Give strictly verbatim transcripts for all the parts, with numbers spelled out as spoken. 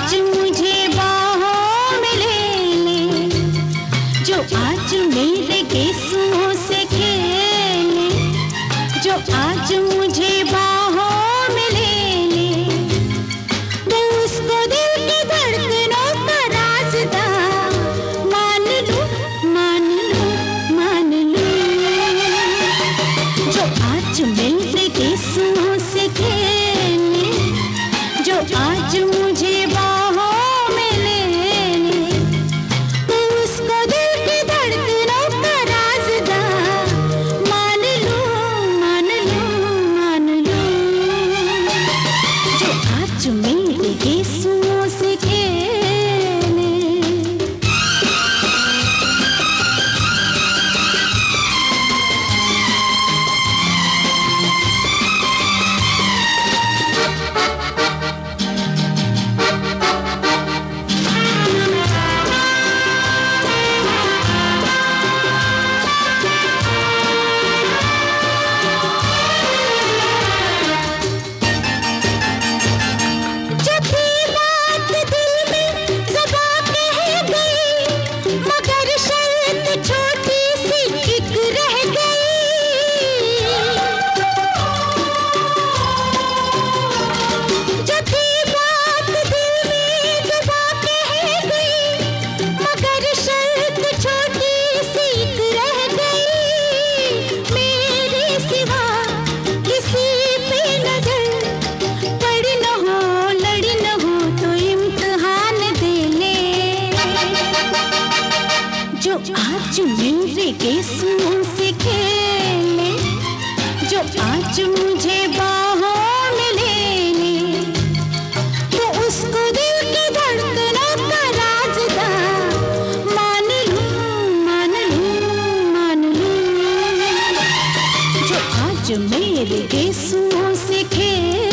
आज मुझे बाहों में ले ले, जो आज मेरे गेसुओं से खेले, जो आज मुझे बाहों में ले ले। मैं उसको दिल की धड़कनों का राज़दार मान लूं, मान लूं, मान लूं। जो आज मेरे गेसुओं से खेले, जो आज मुझे बाहों में ले ले। मैं उसको दिल की धड़कनों का राज़दार मान लूं, मान लूं, मान लूं। जो आज मेरे गेसुओं से खेले। जो आज मेरे गेसुओं से खेले, जो आज मुझे बाहों में ले ले। तो उसको दिल की धड़कनों का राज़दार मान लूं, मान लूं, मान लूं। जो आज मेरे गेसुओं से खेले।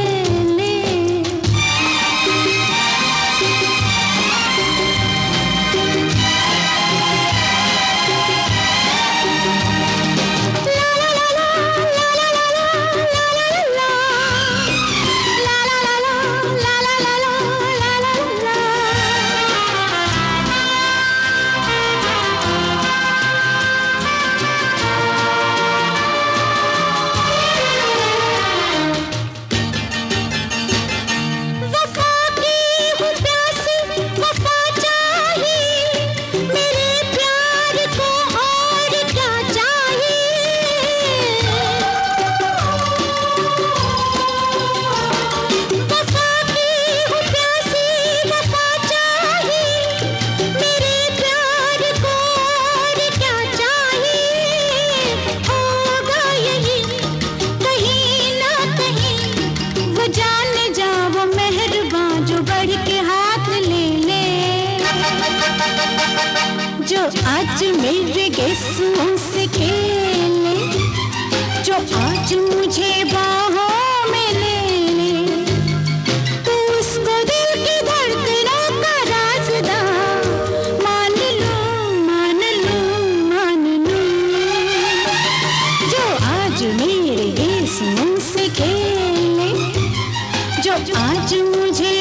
जो आज मेरे गेसुओं से खेले, जो आज मुझे बाहों में ले ले। तो उसको दिल की धड़कनों का राज़दार मान लूं, मान लूं, मान लूं। जो आज मेरे गेसुओं से खेले, जो आज मुझे